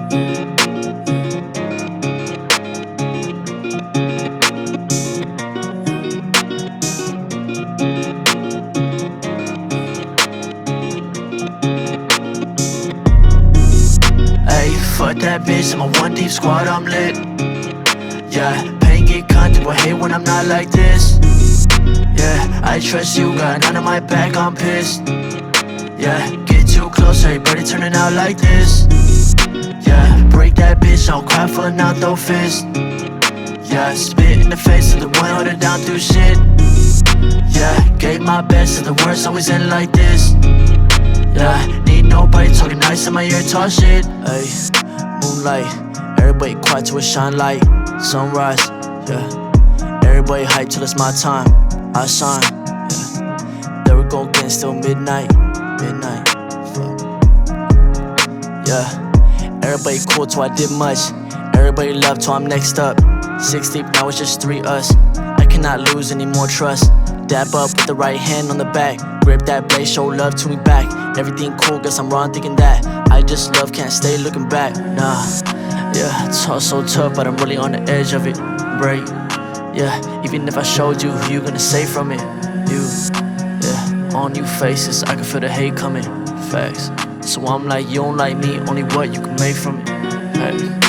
Ayy, fuck that bitch, I'm a one deep squad, I'm lit. Yeah, pain get comfortable, hate when I'm not like this. Yeah, I trust you, got none of my back, I'm pissed. Yeah, get too close, everybody turning out like this. Yeah, break that bitch, I'll cry for an out, throw fist. Yeah, spit in the face of the one hold it down through shit. Yeah, gave my best, and the worst always end like this. Yeah, need nobody talking nice in my ear, talk shit. Ayy, moonlight, everybody quiet till it shine light. Sunrise, yeah, everybody hype till it's my time. I shine, yeah. There we go again, still midnight, fuck. Yeah, everybody cool till I did much. Everybody love till I'm next up. 6 deep, now it's just 3 us. I cannot lose any more trust. Dab up with the right hand on the back. Grip that blade, show love to me back. Everything cool, guess I'm wrong thinking that I just love, can't stay looking back. Nah, yeah, it's all so tough, but I'm really on the edge of it. Break, yeah, even if I showed you, who you gonna say from it? You, yeah, all new faces, I can feel the hate coming. Facts, so I'm like, you don't like me, only what you can make from it. Facts.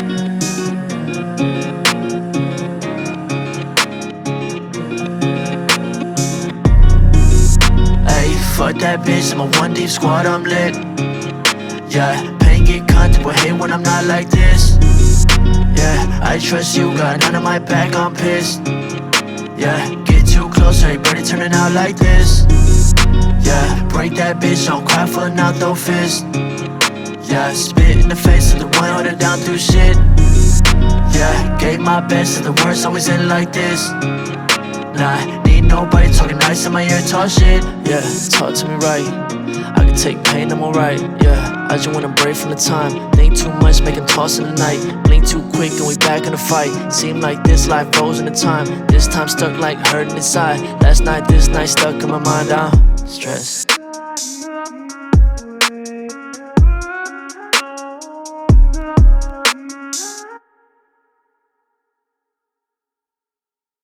Fuck that bitch, I'm a one deep squad, I'm lit. Yeah, pain get comfortable, hate when I'm not like this. Yeah, I trust you, got none of my back, I'm pissed. Yeah, get too close, everybody turning out like this. Yeah, break that bitch, I'll cry for an out, throw fist. Yeah, spit in the face of the one hold it down through shit. Yeah, gave my best, and the worst always end like this. Nah, need nobody talking nice in my ear, talk shit. Yeah, talk to me right. I can take pain, I'm alright. Yeah, I just wanna break from the time. Think too much, make 'em toss in the night. Blink too quick and we back in the fight. Seem like this life frozen in time. This time stuck like hurting inside. Last night, this night stuck in my mind, I'm stressed.